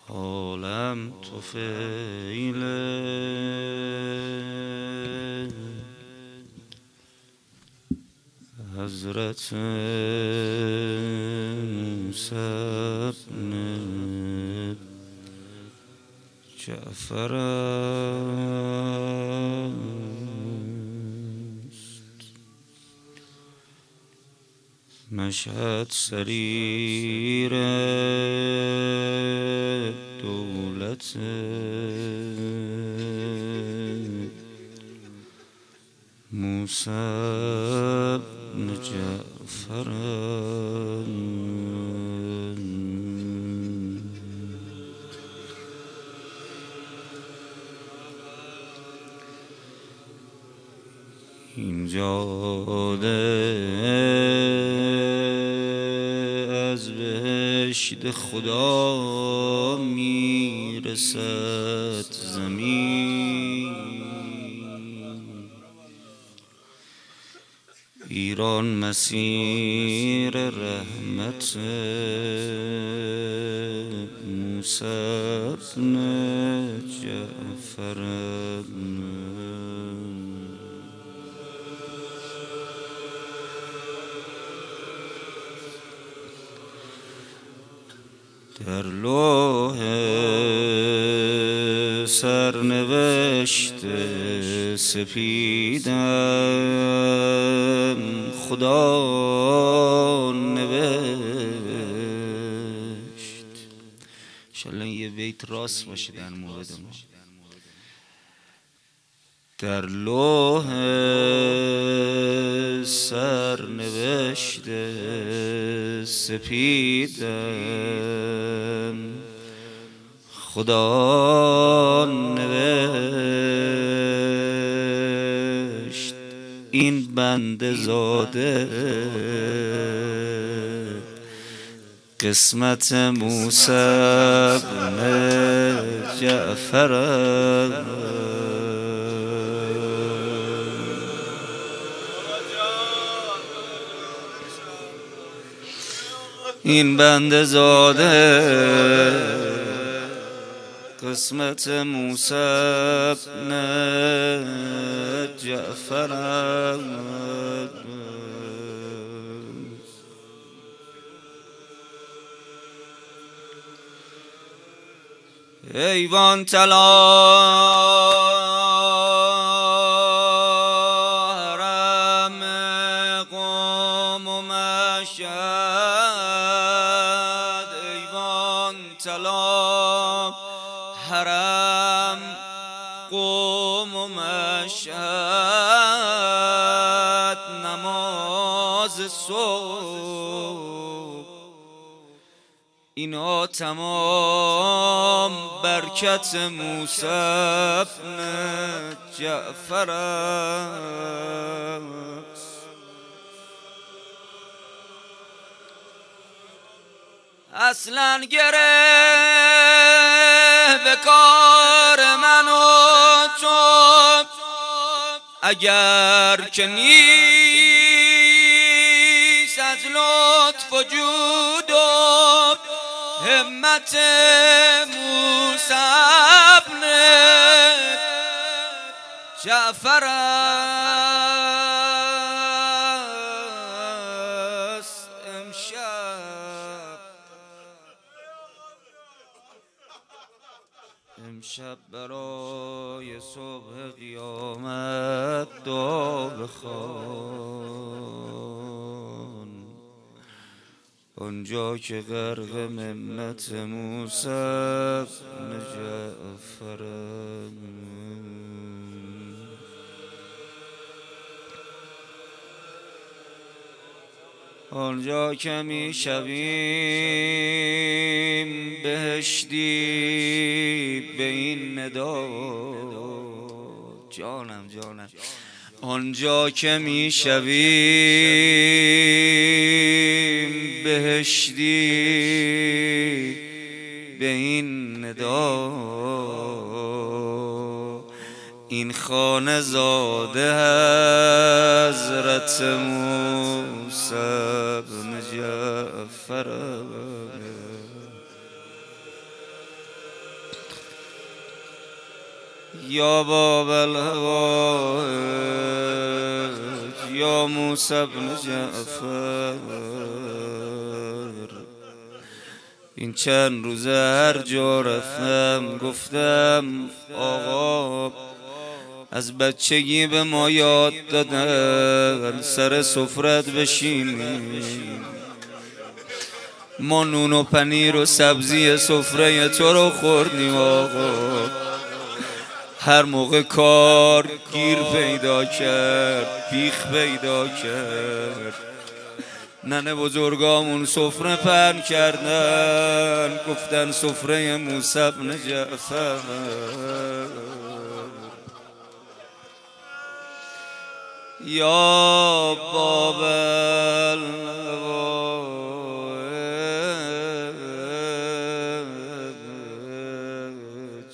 عالم طفیل حضرت موسی بن جعفر است. مشهد سریر دولت موسی بن جعفر این جاده از بهشت خدا میرسد زمین. ایران مسیر رحمت موسی بن جعفر. در لوح سرنوشت سپیدم خدا نوشت. انشالله یه بیت راست باشه در مورد ما. در لوح سرنوشت سپیدم خدا نوشت. این بنده زاده قسمت موسی بن جعفر. این بنده زاده قسمت موسی بن جعفر. ایوان طلا حرم قم و مشهد. ایوان طلا حرم قم و مشهد. نماز صبح اینا تمام برکت موسی بن جعفر است. اصلا گره به کار من و تو اگر که نیست از لطف و جود و همت موسی بن جعفر است. امشب برای صبح قیامت دعا بخوان. آنجا که غرق منت موسی بن جعفر. آنجا که می شویم بهشتی به این ندا. جانم آنجا که می شویم بهشتی به این ندا. این خانه زاده حضرت موسی بن جعفر. یا باب الهوائج یا موسی بن جعفر، این چند روزه هر جا رفتم گفتم آقا از بچگی به ما یاد دادن سر سفرت بشینیم، ما نون و پنیر و سبزی سفره تو رو خوردیم آقا. هر موقع کار گیر پیدا کرد، بیخ پیدا کرد، ننه بزرگامون سفره پهن کردن، گفتن سفره موسی بن جعفر. یا باب الهوائج،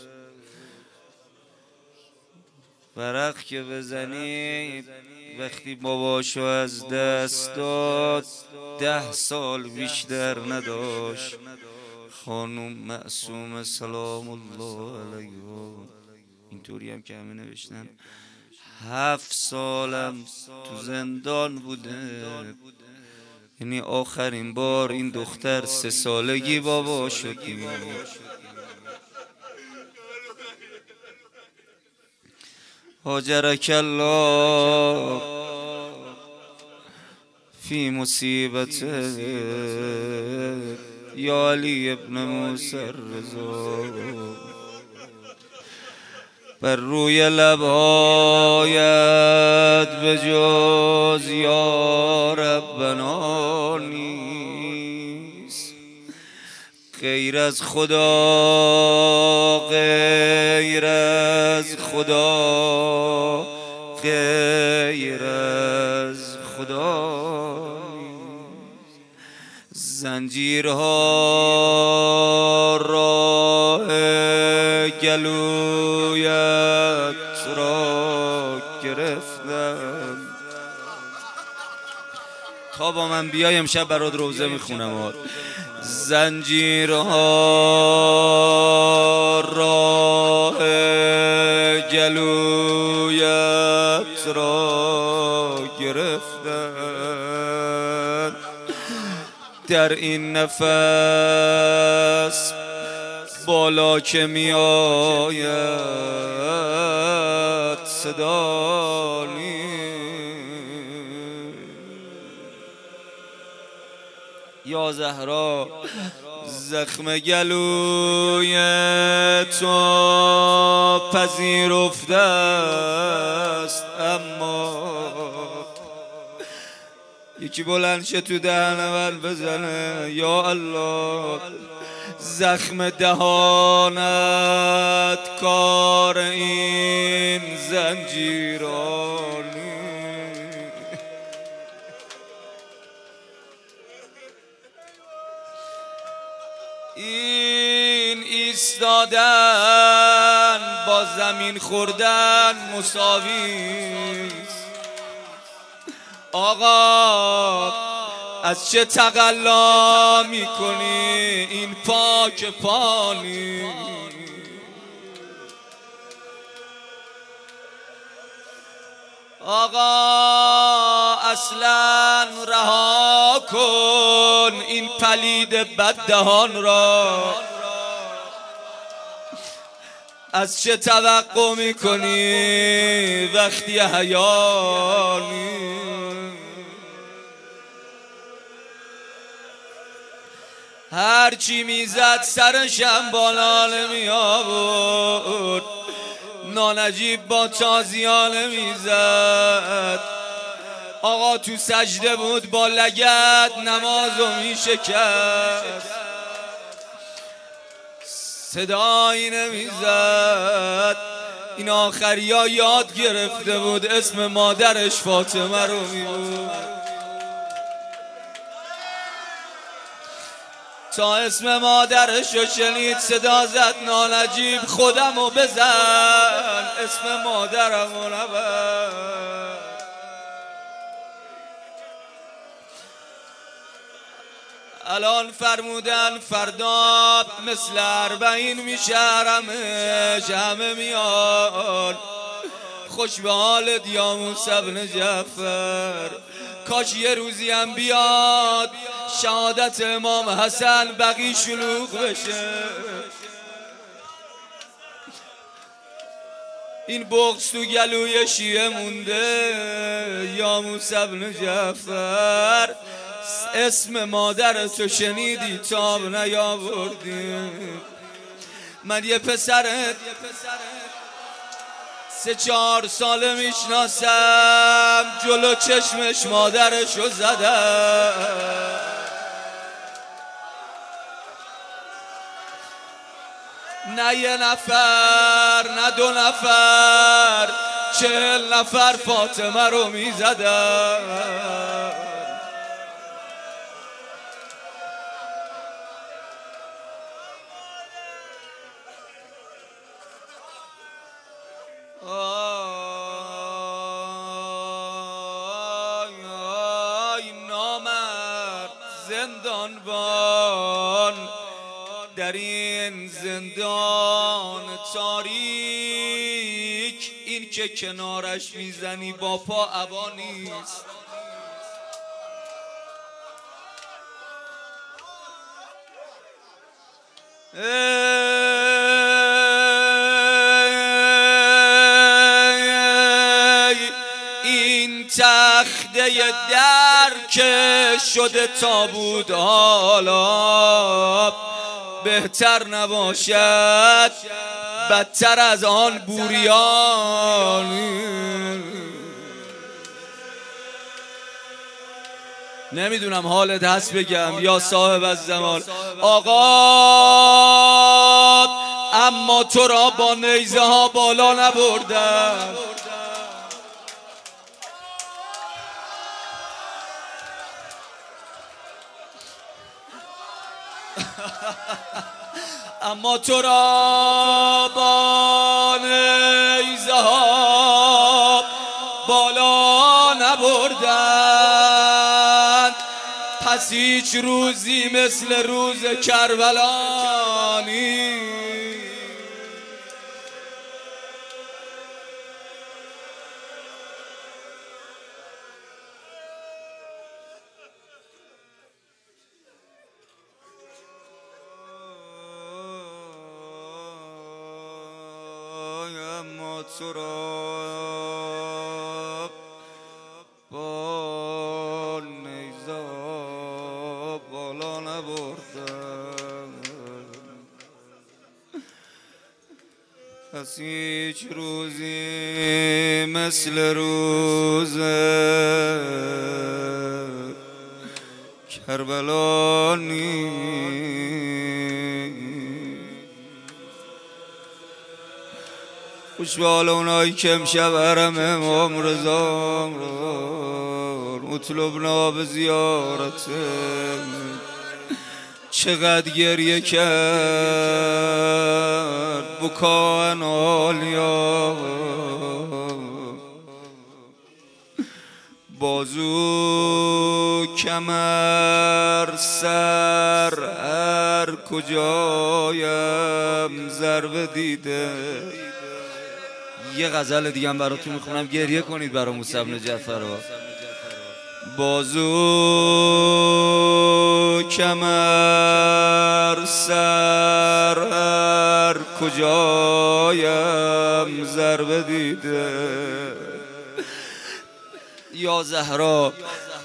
ورق که بزنید وقتی باباشو از دست داد 10 سال بیشتر نداشت. خانم معصومه سلام الله علیها اینطوری هم که همه نوشتن 7 سالم تو زندان بوده، یعنی آخرین بار این دختر 3 سالگی بابا شدیم. هاجرک الله فی مصیبته یا علی ابن موسی الرضا، بر روی لبهایت به جز یا ربنا نیست، غیر از خدا، غیر از خدا، غیر از خدا نیست. زنجیرها راه گلویت را گرفتم. تا با من بیای امشب برات روزه میخونم. زنجیرها راه گلویت را گرفتن، در این نفس بالا که می آید صدا نیست. یا زهرا زخم گلوی تو پذیرفته است، اما یکی بلند شه تو دهن من بزنه. یا الله زخم دهانت کار این زنجیرانی، این ایستادن با زمین خوردن مساویست. آقا از چه تقلا میکنی این پاک پانی؟ آقا اصلا رها کن این پلید بددهان را. از چه توقع میکنی وقتی حیانی؟ هرچی میزد سرشم بالا نمی آورد، نانجیب با تازیانه میزد. آقا تو سجده بود با لگد نمازو میشکست، صدایی نمیزد. این آخری ها یاد گرفته بود اسم مادرش فاطمه رو میبود، تا اسم مادرش رو شنید صدا زد نانجیب خودمو بزن، اسم مادرمو نبر. الان فرمودن فردا مثل 40 میشه همه میان خوش به حالت یا موسی بن جعفر. کاش یه روزی هم بیاد شهادت امام حسن بقی شلوغ بشه. این بغض تو گلوی شیعه مونده. یا موسی بن جعفر اسم مادر تو شنیدی تاب نیاوردی. من یه پسرت 3-4 ساله میشناسم جلو چشمش مادرشو زدم. نه یه نفر نه 2 نفر 40 نفر فاطمه رو میزدم. نامرد زندانبان در این زندان تاریک، این که کنارش میزنی با پا عبا نیست. این تخته در که شده تابوت حالا بهتر نباشد بدتر از آن بوریانی. نمیدونم حالت هست بگم یا صاحب از زمان آقا، اما تو را با نیزه ها بالا نبردم. اما تو را با نیزه ها بالا نبردند، پس هیچ روزی مثل روز کربلا نیست. اما تو را با نیزه بالا نبردم، پس هیچ روزی مثل روز کربلا نیست. خوش به حال اونایی که امشب حرم امام رضا مطلبنا به زیارته. چقدر گریه کرد بکان آلیا، بازو کمر سر هر کجایم ضربه دیده. یه غزل دیگه هم براتون میخونم گریه کنید برای موسی بن جعفر. بازو کمر سر هر کجایم ضربه دیده، یا زهرا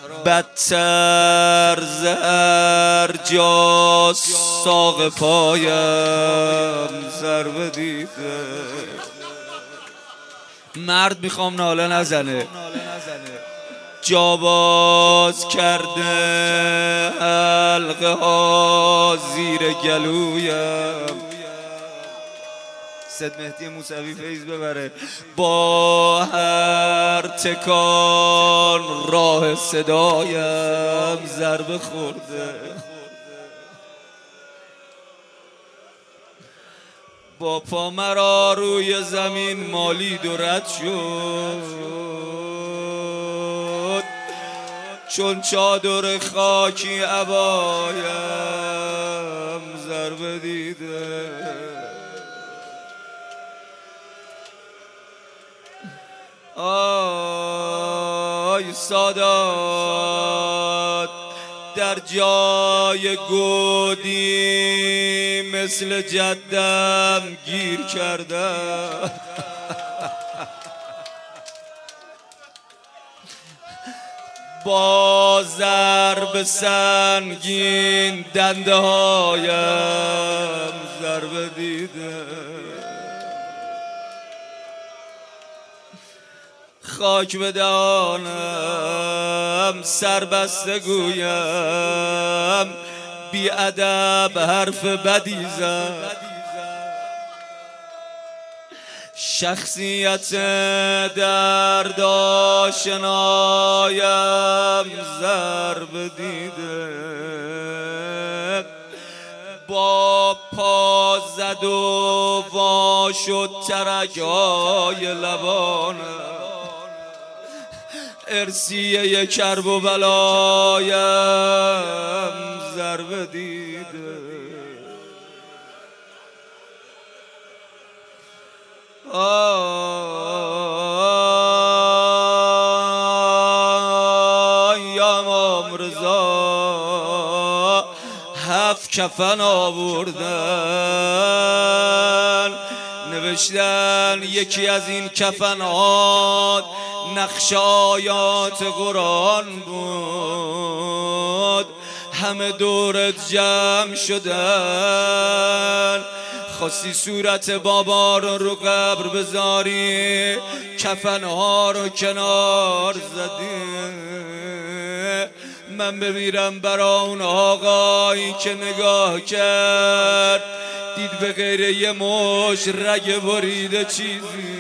بدتر زهر جا ساق پایم ضربه دیده. مرد میخوام ناله نزنه، جا باز کرده حلقه ها زیر گلویم. سید مهدی موسوی فیض ببره. با هر تکان راه صدایم ضربه خورده، با پا مرا روی زمین مالید و رد شد، چون چادر خاکی عبایم ضربه دیده. آی سادات در جای گودی مثل جدم گیر کردم. با ضرب سنگین دنده هایم ضربه دیده. خاک به دهانم سربسته گویم بی ادب حرف بدی زد. شخصیت دردآشنایم ضربه دیده. با پا زد و وا شد ترک‌های لبانم. ارسیه کرب و بلایم ضربه دیده. یا امام رضا 7 کفن آوردن، نوشتن یکی از این کفنات نقش آیات قرآن بود. همه دورت جمع شدن، خواستی صورت بابا رو قبر بذاری، کفنها رو کنار زدی. من بمیرم برا اون آقایی که نگاه کرد دید به غیر یه مش رگ بریده چیزی.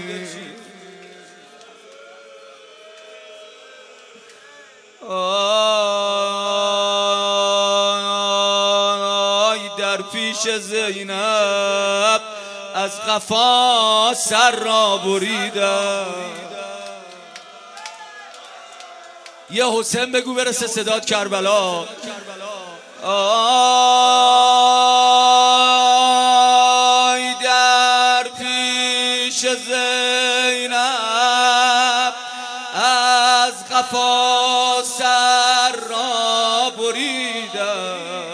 در پیش زینب از قفا سر را بریدم. یه حسین بگو برسه صدات کربلا. آی در پیش زینب از قفا سر را بریدم.